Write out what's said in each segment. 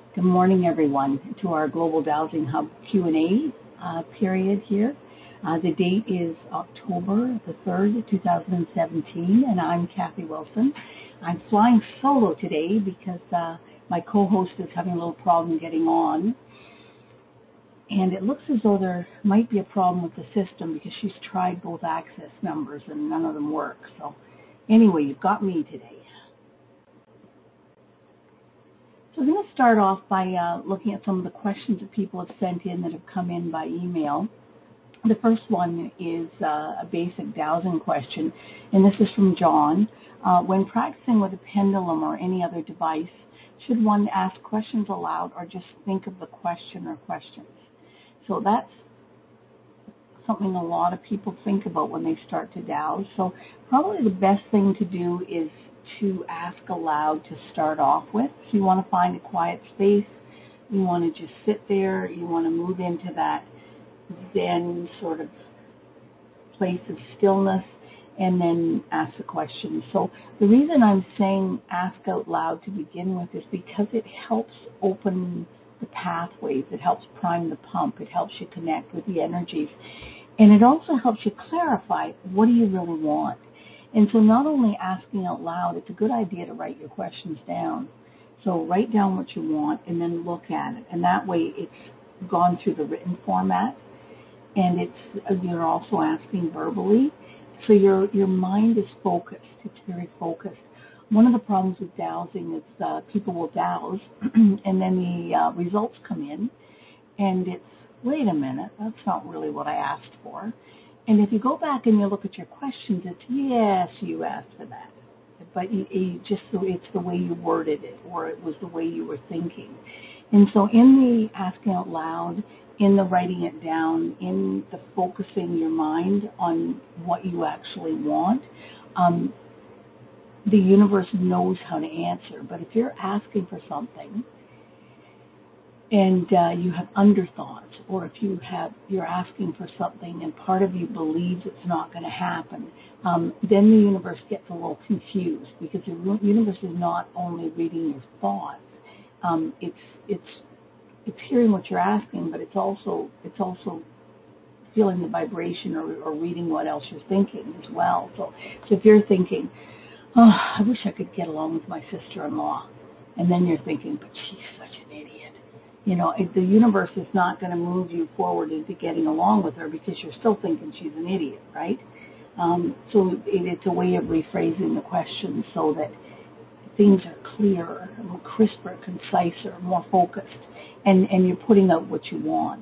Good morning, everyone, to our Global Dowsing Hub Q&A period here. The date is October the 3rd, 2017, and I'm Kathy Wilson. I'm flying solo today because my co-host is having a little problem getting on. And it looks as though there might be a problem with the system because she's tried both access numbers and none of them work. So anyway, you've got me today. So I'm going to start off by looking at some of the questions that people have sent in that have come in by email. The first one is a basic dowsing question, and this is from John. When practicing with a pendulum or any other device, should one ask questions aloud or just think of the question or questions? So that's something a lot of people think about when they start to dowse. So probably the best thing to do is to ask aloud to start off with. So you want to find a quiet space. You want to just sit there. You want to move into that Zen sort of place of stillness and then ask the question. So the reason I'm saying ask out loud to begin with is because it helps open the pathways. It helps prime the pump. It helps you connect with the energies. And it also helps you clarify, what do you really want? And so not only asking out loud, it's a good idea to write your questions down. So write down what you want and then look at it. And that way it's gone through the written format. And you're also asking verbally. So your mind is focused. It's very focused. One of the problems with dowsing is people will dowse and then the results come in and it's, wait a minute, that's not really what I asked for. And if you go back and you look at your questions, it's yes, you asked for that. But it's the way you worded it, or it was the way you were thinking. And so in the asking out loud, in the writing it down, in the focusing your mind on what you actually want, the universe knows how to answer. But if you're asking for something, and you have underthoughts, or if you're asking for something and part of you believes it's not going to happen, then the universe gets a little confused because the universe is not only reading your thoughts, it's hearing what you're asking, but it's also feeling the vibration or reading what else you're thinking as well. So if you're thinking, oh, I wish I could get along with my sister-in-law, and then you're thinking, but she's such an idiot. You know, the universe is not going to move you forward into getting along with her because you're still thinking she's an idiot, right? So it's a way of rephrasing the question so that things are clearer, more crisper, conciser, more focused, and you're putting out what you want.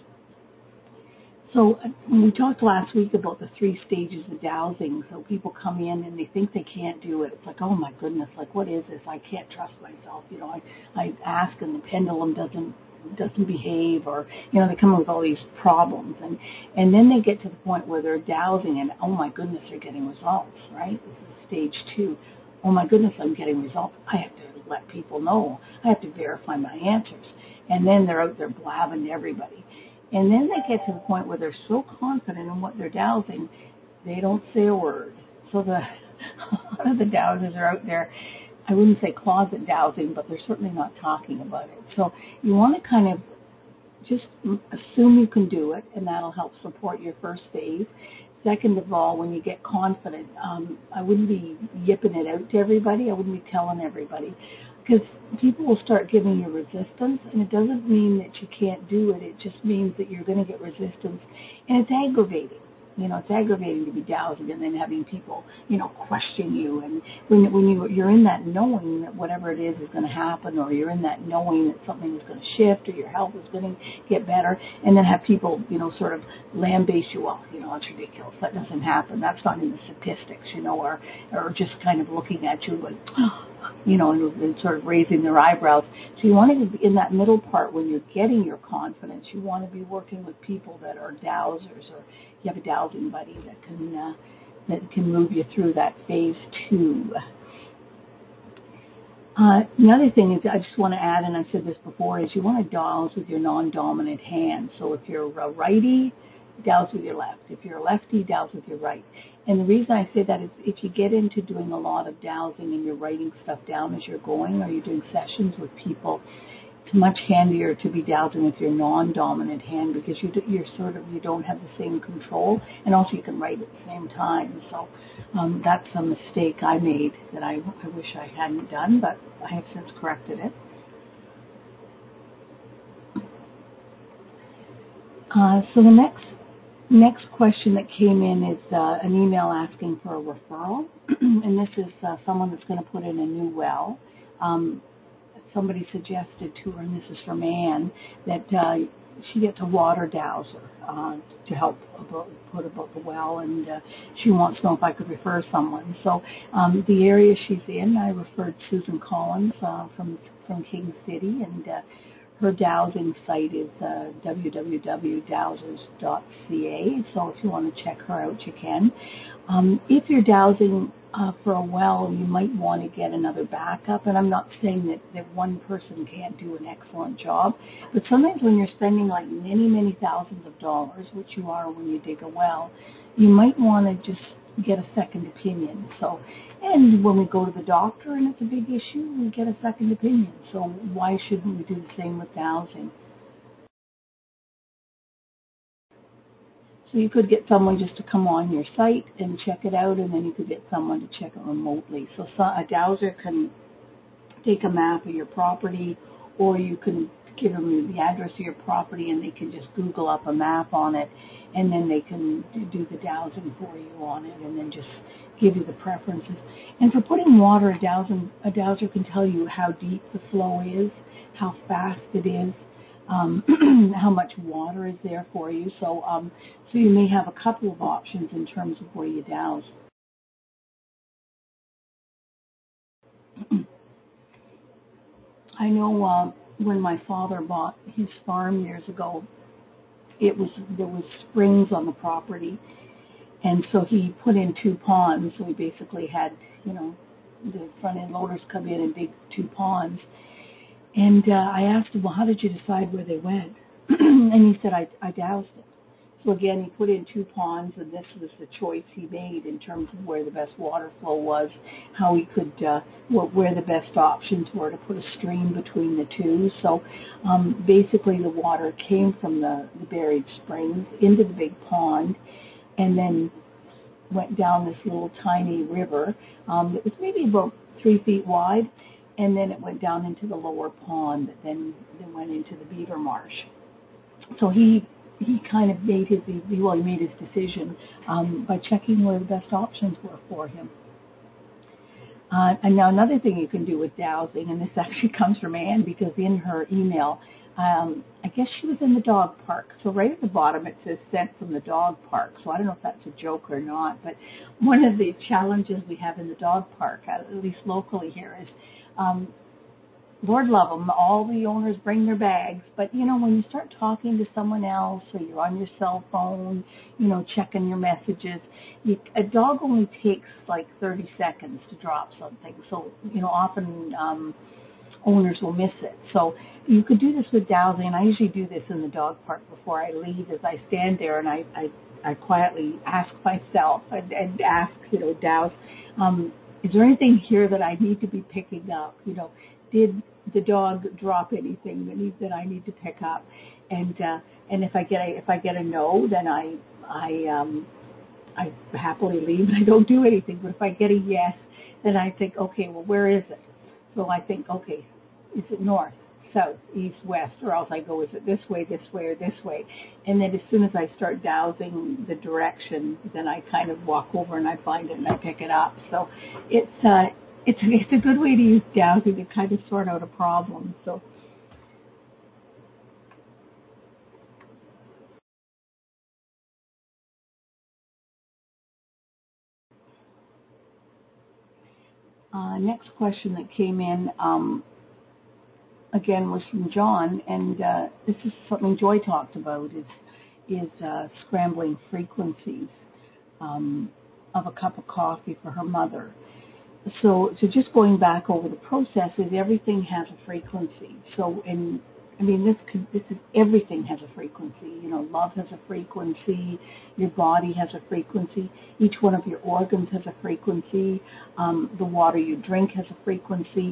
So we talked last week about the 3 stages of dowsing. So people come in and they think they can't do it. It's like, oh my goodness, like what is this? I can't trust myself. You know, I ask and the pendulum doesn't behave, or you know, they come up with all these problems, and then they get to the point where they're dowsing and oh my goodness, they're getting results. Right? This is stage 2. Oh my goodness, I'm getting results. I have to let people know. I have to verify my answers, and then they're out there blabbing to everybody. And then they get to the point where they're so confident in what they're dowsing, they don't say a word. So a lot of the dowsers are out there, I wouldn't say closet dowsing, but they're certainly not talking about it. So you want to kind of just assume you can do it, and that'll help support your first phase. Second of all, when you get confident, I wouldn't be yipping it out to everybody. I wouldn't be telling everybody. Because people will start giving you resistance, and it doesn't mean that you can't do it. It just means that you're going to get resistance, and it's aggravating. You know, it's aggravating to be dowsing and then having people, you know, question you. And when you're in that knowing that whatever it is going to happen, or you're in that knowing that something is going to shift, or your health is going to get better, and then have people, you know, sort of lambaste you off. You know, it's ridiculous. That doesn't happen. That's not in the statistics, you know, or just kind of looking at you like, you know, and sort of raising their eyebrows. So you want to be in that middle part when you're getting your confidence. You want to be working with people that are dowsers, or you have a dowsing buddy that can move you through that phase 2. The other thing is, I just want to add, and I said this before, is you want to dowse with your non-dominant hand. So if you're a righty, dowse with your left. If you're a lefty, dowse with your right. And the reason I say that is if you get into doing a lot of dowsing and you're writing stuff down as you're going, or you're doing sessions with people, It's much handier to be dowsing with your non-dominant hand because you don't have the same control, and also you can write at the same time. So that's a mistake I made that I wish I hadn't done, but I have since corrected it. So the next question that came in is an email asking for a referral, and this is someone that's going to put in a new well. Somebody suggested to her, and this is from Anne, that she gets a water dowser to help put about the well, and she wants to know if I could refer someone. So the area she's in, I referred Susan Collins from King City, and her dowsing site is www.dowsers.ca, so if you want to check her out, you can. If you're dowsing for a well, you might want to get another backup, and I'm not saying that one person can't do an excellent job, but sometimes when you're spending like many thousands of dollars, which you are when you dig a well, you might want to just get a second opinion. So, and when we go to the doctor and it's a big issue, we get a second opinion. So why shouldn't we do the same with dowsing? So you could get someone just to come on your site and check it out, and then you could get someone to check it remotely. So a dowser can take a map of your property, or you can give them the address of your property and they can just Google up a map on it, and then they can do the dowsing for you on it and then just give you the preferences. And for putting water, a dowser can tell you how deep the flow is, how fast it is, how much water is there for you. So you may have a couple of options in terms of where you dowse. I know when my father bought his farm years ago, there was springs on the property, and so he put in 2 ponds. So we basically had, the front end loaders come in and dig 2 ponds. And I asked him, well, how did you decide where they went? And he said, I doused it. So again, he put in 2 ponds, and this was the choice he made in terms of where the best water flow was, how he could, where the best options were to put a stream between the two. So basically the water came from the buried springs into the big pond, and then went down this little tiny river that was maybe about 3 feet wide, and then it went down into the lower pond that then went into the beaver marsh. So he kind of made his decision by checking where the best options were for him. And now another thing you can do with dowsing, and this actually comes from Anne because in her email, I guess she was in the dog park. So right at the bottom it says sent from the dog park. So I don't know if that's a joke or not, but one of the challenges we have in the dog park, at least locally here, is Lord love them, all the owners bring their bags, but when you start talking to someone else, or you're on your cell phone, checking your messages, a dog only takes like 30 seconds to drop something. So, often owners will miss it. So you could do this with dowsing, and I usually do this in the dog park before I leave. As I stand there and I quietly ask myself and ask, douse, is there anything here that I need to be picking up? Did the dog drop anything that I need to pick up? And if I get a no, then I happily leave. I don't do anything. But if I get a yes, then I think, okay, well, where is it? So I think, okay, is it north, south, east, west, or else I go, is it this way, or this way? And then as soon as I start dowsing the direction, then I kind of walk over and I find it and I pick it up. So it's a good way to use dowsing to kind of sort out a problem. So next question that came in again was from John, and this is something Joy talked about is scrambling frequencies of a cup of coffee for her mother. So just going back over the processes, everything has a frequency. So this is everything has a frequency. Love has a frequency. Your body has a frequency. Each one of your organs has a frequency. The water you drink has a frequency.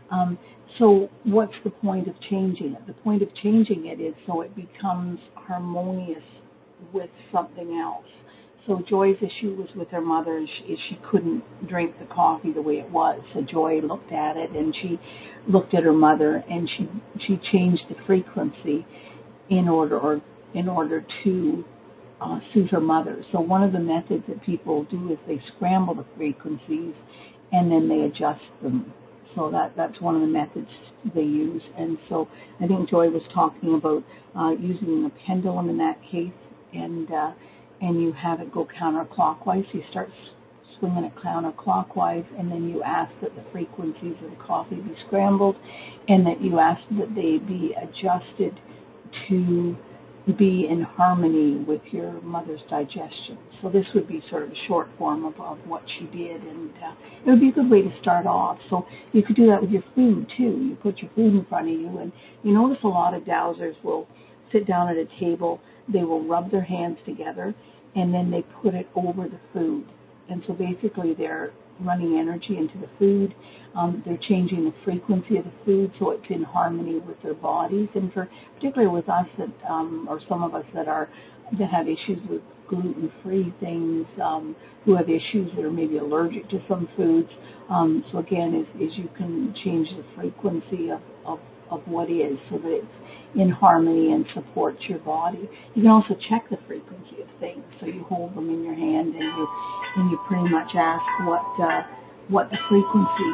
So what's the point of changing it? The point of changing it is so it becomes harmonious with something else. So Joy's issue was with her mother, is she couldn't drink the coffee the way it was. So Joy looked at it, and she looked at her mother, and she changed the frequency in order to suit her mother. So one of the methods that people do is they scramble the frequencies and then they adjust them. So that's one of the methods they use. And so I think Joy was talking about using a pendulum in that case, and you have it go counterclockwise. You start swinging it counterclockwise, and then you ask that the frequencies of the coffee be scrambled, and that you ask that they be adjusted to be in harmony with your mother's digestion. So this would be sort of a short form of what she did, and it would be a good way to start off. So you could do that with your food too. You put your food in front of you, and you notice a lot of dowsers will sit down at a table, they will rub their hands together, and then they put it over the food. And so basically they're running energy into the food. They're changing the frequency of the food so it's in harmony with their bodies. And for particularly with us that, or some of us that have issues with gluten-free things, who have issues that are maybe allergic to some foods. So again, is you can change the frequency of what is so that it's in harmony and supports your body. You can also check the frequency of things. So you hold them in your hand and you pretty much ask what the frequency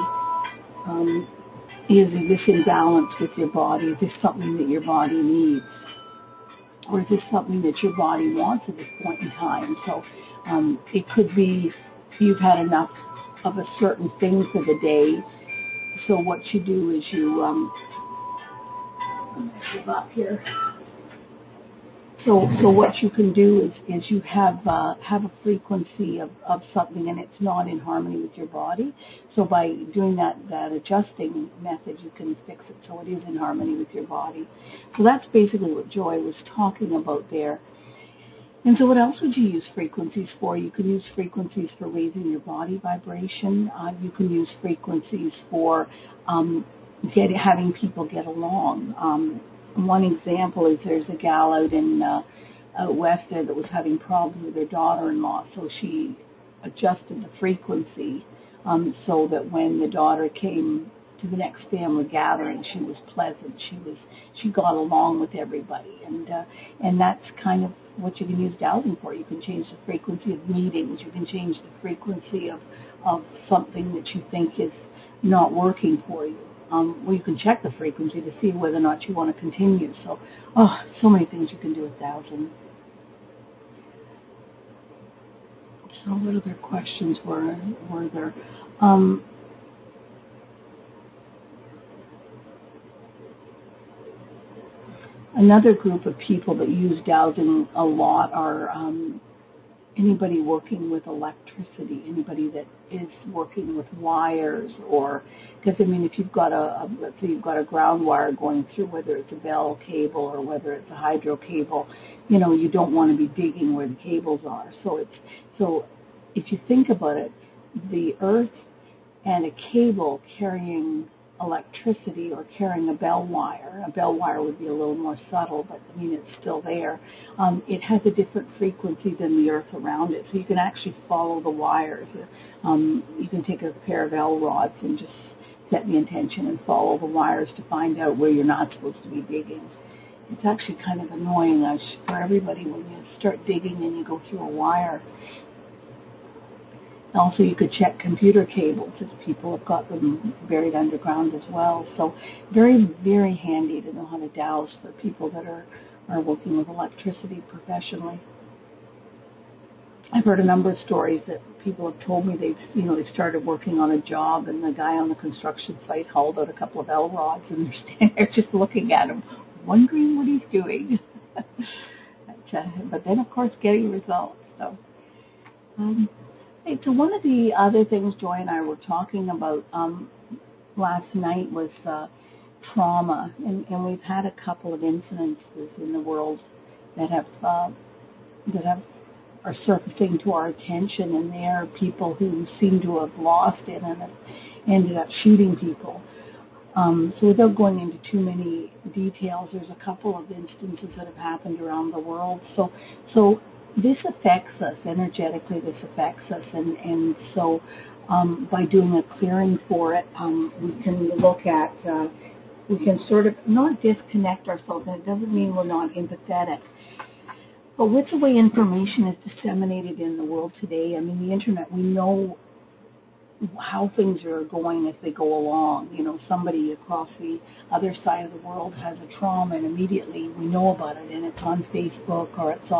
is. Is this in balance with your body? Is this something that your body needs? Or is this something that your body wants at this point in time? So it could be you've had enough of a certain thing for the day. So what you do is you I'm going to give up here. So what you can do is you have a frequency of something, and it's not in harmony with your body. So by doing that adjusting method, you can fix it so it is in harmony with your body. So that's basically what Joy was talking about there. And so what else would you use frequencies for? You can use frequencies for raising your body vibration. You can use frequencies for having people get along. One example is there's a gal out in out west there that was having problems with her daughter-in-law, so she adjusted the frequency so that when the daughter came to the next family gathering, she was pleasant. She got along with everybody, and that's kind of what you can use dowsing for. You can change the frequency of meetings. You can change the frequency of something that you think is not working for you. Well, you can check the frequency to see whether or not you want to continue. So many things you can do with dowsing. So what other questions were there? Another group of people that use dowsing a lot are anybody working with electricity, anybody that is working with wires, or because if you've got let's say you've got a ground wire going through, whether it's a bell cable or whether it's a hydro cable, you don't want to be digging where the cables are. So if you think about it, the earth and a cable carrying electricity or carrying a bell wire would be a little more subtle, but it's still there. It has a different frequency than the earth around it, so you can actually follow the wires. You can take a pair of L rods and just set the intention and follow the wires to find out where you're not supposed to be digging. It's actually kind of annoying for everybody when you start digging and you go through a wire. Also, you could check computer cables if people have got them buried underground as well. So very, very handy to know how to dowse for people that are working with electricity professionally. I've heard a number of stories that people have told me they started working on a job, and the guy on the construction site hauled out a couple of L rods, and they're standing there just looking at him, wondering what he's doing. But then, of course, getting results. So one of the other things Joy and I were talking about last night was trauma, and we've had a couple of incidences in the world that are surfacing to our attention, and they are people who seem to have lost it and have ended up shooting people. So without going into too many details, there's a couple of instances that have happened around the world. So this affects us energetically. This affects us, and so by doing a clearing for it, we can look at. We can sort of not disconnect ourselves, and it doesn't mean we're not empathetic. But with the way information is disseminated in the world today, I mean, the internet, we know how things are going as they go along. You know, somebody across the other side of the world has a trauma, and immediately we know about it, and it's on Facebook or it's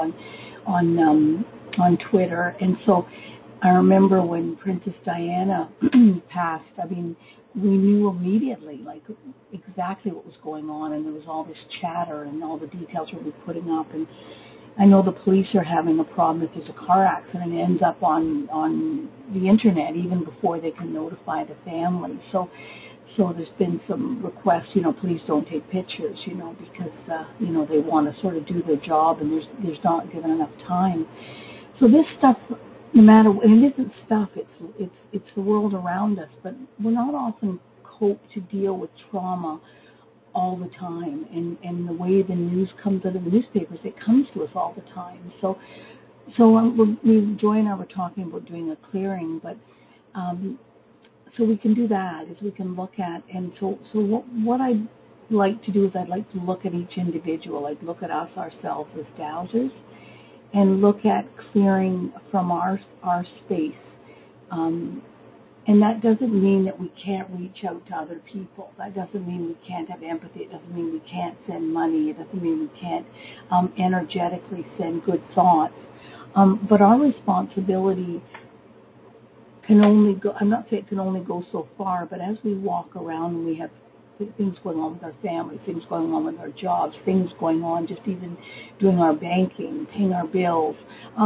on Twitter. And so I remember when Princess Diana passed, I mean, we knew immediately, like, exactly what was going on, and there was all this chatter, and all the details were putting up. And I know the police are having a problem if there's a car accident. It ends up on the internet even before they can notify the family. So there's been some requests, you know, police don't take pictures, you know, because you know, they want to sort of do their job, and there's not given enough time. So this stuff, no matter, and it isn't stuff, it's the world around us, but we're not often coped to deal with trauma all the time, and the way the news comes out of the newspapers, it comes to us all the time. So Joy and I were talking about doing a clearing, but so we can do that, is we can look at, and so what I'd like to do is I'd like to look at each individual. I'd look at us ourselves as dowsers, and look at clearing from our space. And that doesn't mean that we can't reach out to other people. That doesn't mean we can't have empathy. It doesn't mean we can't send money. It doesn't mean we can't energetically send good thoughts. But our responsibility can only go, I'm not saying it can only go so far, but as we walk around and we have things going on with our family, things going on with our jobs, things going on just even doing our banking, paying our bills,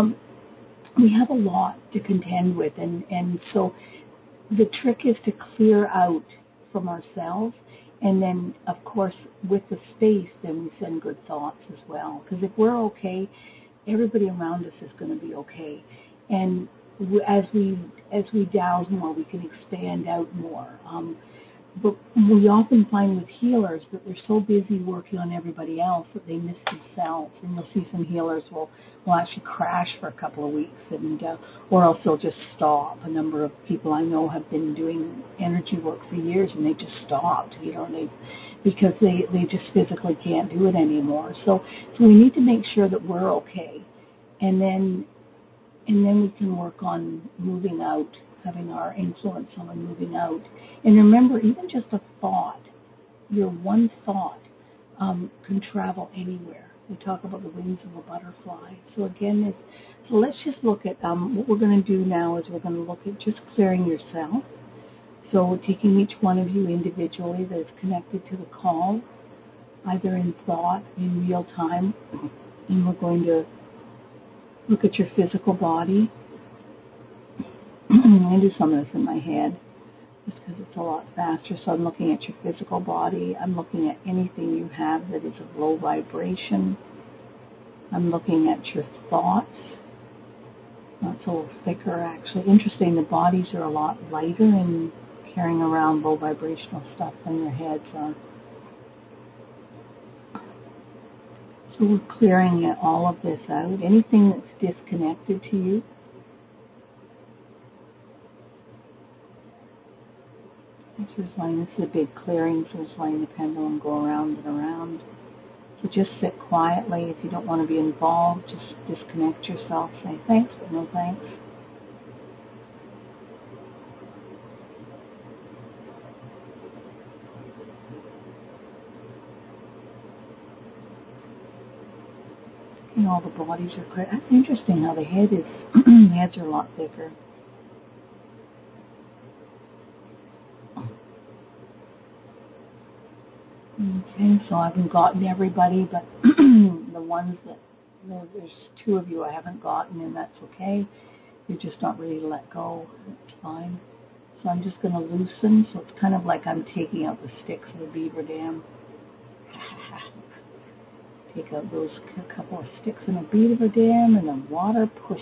we have a lot to contend with. And so the trick is to clear out from ourselves, and then, of course, with the space, then we send good thoughts as well. Because if we're okay, everybody around us is going to be okay. And as we douse more, we can expand out more. But we often find with healers that they're so busy working on everybody else that they miss themselves. And you'll see some healers will actually crash for a couple of weeks, and or else they'll just stop. A number of people I know have been doing energy work for years, and they just stopped, you know, because they just physically can't do it anymore. So we need to make sure that we're okay, and then we can work on moving out, having our influence on moving out. And remember, even just a thought, your one thought can travel anywhere. We talk about the wings of a butterfly. So again, so let's just look at what we're going to do now is we're going to look at just clearing yourself. So taking each one of you individually that is connected to the call, either in thought, in real time, and we're going to look at your physical body. I do some of this in my head just because it's a lot faster. So I'm looking at your physical body. I'm looking at anything you have that is of low vibration. I'm looking at your thoughts. That's a little thicker, actually. Interesting, the bodies are a lot lighter in carrying around low vibrational stuff than your heads are. So we're clearing all of this out. Anything that's disconnected to you. So just letting, this is a big clearing, so just letting the pendulum go around and around. So just sit quietly. If you don't want to be involved, just disconnect yourself. Say thanks, but no thanks. And all the bodies are clear. That's interesting how the head is, the heads are a lot thicker. Okay, so I haven't gotten everybody, but the ones that, there's two of you I haven't gotten, and that's okay. You're just not ready to let go. That's fine. So I'm just going to loosen, so it's kind of like I'm taking out the sticks of the beaver dam. Take out those couple of sticks in a beaver dam, and the water pushes.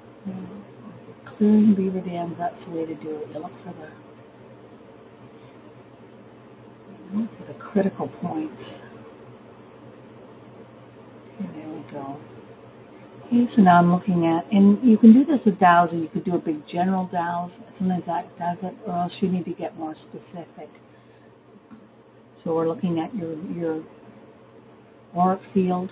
Clearing beaver dams, that's the way to do it. You look for Look at the critical points. Okay, there we go. Okay, so now I'm looking at, and you can do this with dowsing. You could do a big general dowse. Sometimes that does it, or else you need to get more specific. So we're looking at your auric field.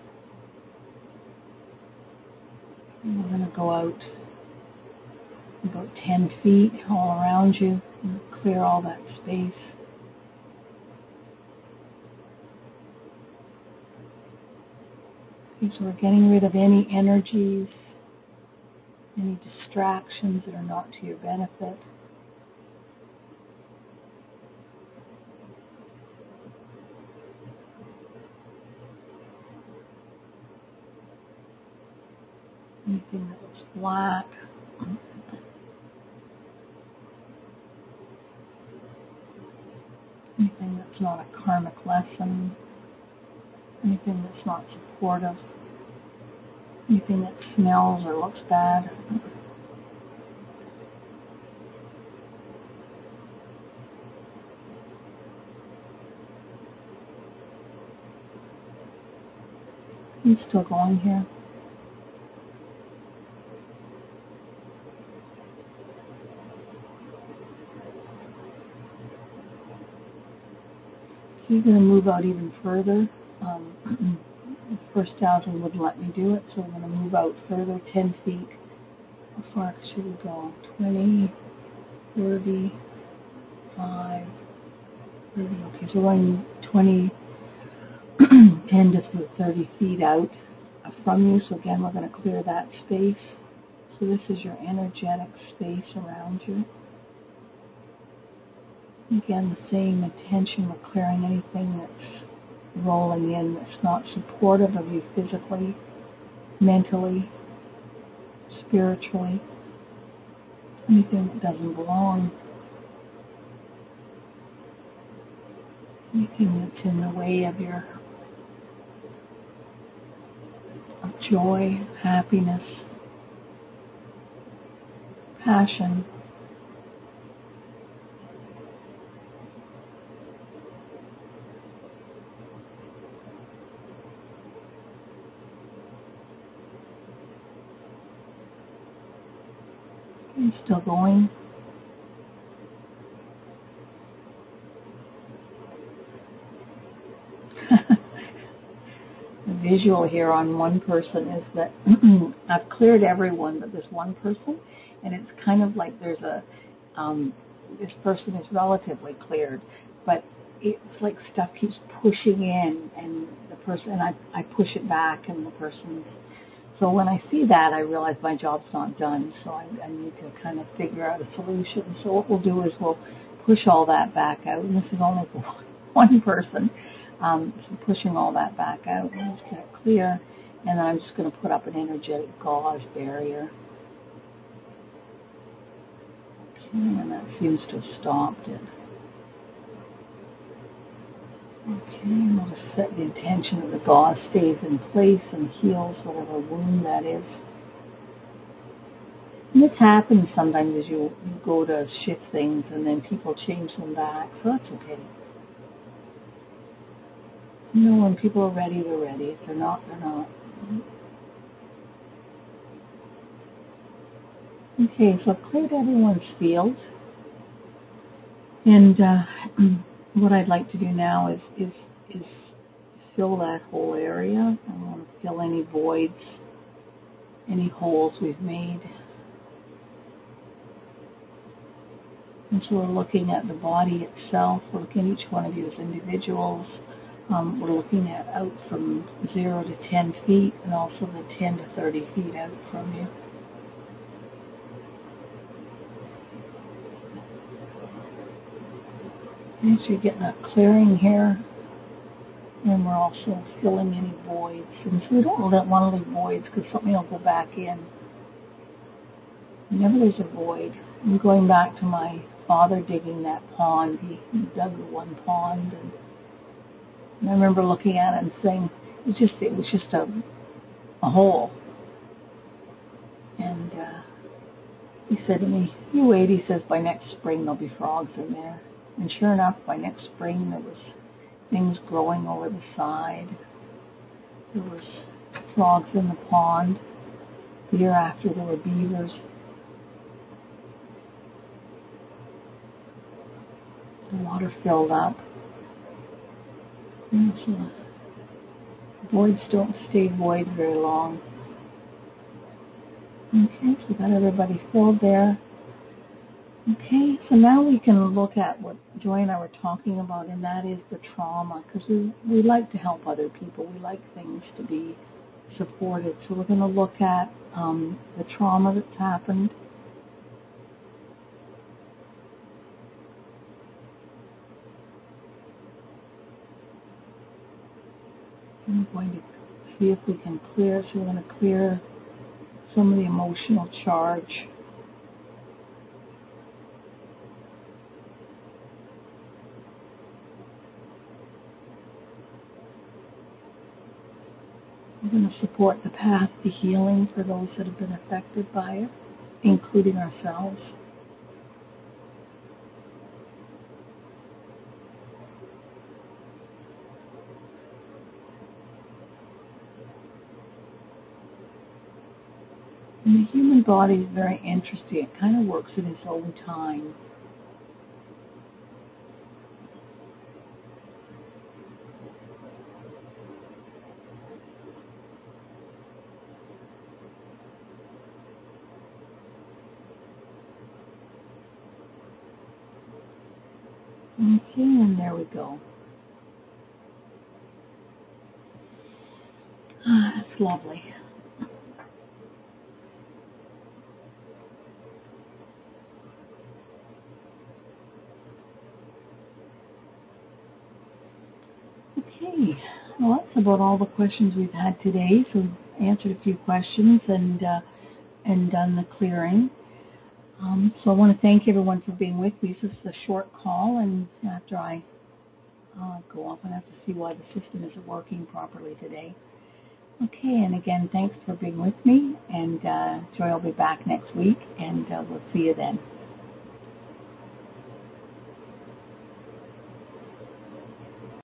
And we're going to go out about 10 feet all around you and clear all that space. Okay, so we're getting rid of any energies, any distractions that are not to your benefit. Anything that looks black. Anything that's not a karmic lesson. Anything that's not supportive. Anything that smells or looks bad. I'm still going here. So you're going to move out even further. The first dowsing wouldn't let me do it, so I'm going to move out further, 10 feet. How far should we go? 20, 30, 5, 30. Okay, so we're going 20, 10 to 30 feet out from you. So again, we're going to clear that space. So this is your energetic space around you. Again, the same intention. We're clearing anything that's rolling in that's not supportive of you physically, mentally, spiritually. Anything that doesn't belong. Anything that's in the way of your joy, happiness, passion. I'm still going. The visual here on one person is that I've cleared everyone but this one person, and it's kind of like there's this person is relatively cleared, but it's like stuff keeps pushing in, and the person, and I push it back, and the person's. So when I see that, I realize my job's not done, so I need to kind of figure out a solution. So what we'll do is we'll push all that back out, and this is only for one person. So pushing all that back out, and just get it clear, and then I'm just going to put up an energetic gauze barrier. Okay, and that seems to have stopped it. Okay, and we'll just set the intention that the gauze stays in place and heals whatever wound that is. And this happens sometimes as you go to shift things and then people change them back, so that's okay. You know, when people are ready, they're ready. If they're not, they're not. Okay, so I've cleared everyone's field. And what I'd like to do now is fill that whole area. I want to fill any voids, any holes we've made. And so we're looking at the body itself. We're looking at each one of you as individuals. We're looking at out from 0 to 10 feet, and also the 10 to 30 feet out from you. And so you're getting that clearing here. And we're also filling any voids. And so we don't want to leave voids because something will go back in. Whenever there's a void, I'm going back to my father digging that pond. He dug one pond, and I remember looking at it and saying, it was just a hole. And he said to me, "You wait," he says, "by next spring there'll be frogs in there." And sure enough, by next spring, there was things growing over the side. There was frogs in the pond. The year after, there were beavers. The water filled up. And so voids don't stay void very long. Okay, so we got everybody filled there. Okay, so now we can look at what Joy and I were talking about, and that is the trauma, because we like to help other people. We like things to be supported. So we're going to look at the trauma that's happened. I'm going to see if we can clear. So we're going to clear some of the emotional charge. We're going to support the path to healing for those that have been affected by it, including ourselves. And the human body is very interesting. It kind of works in its own time. Okay, and there we go. That's lovely. Okay, well, that's about all the questions we've had today. So we've answered a few questions and done the clearing. So I want to thank everyone for being with me. This is a short call, and after I go off, I have to see why the system isn't working properly today. Okay, and again, thanks for being with me, and Joy will be back next week, and we'll see you then.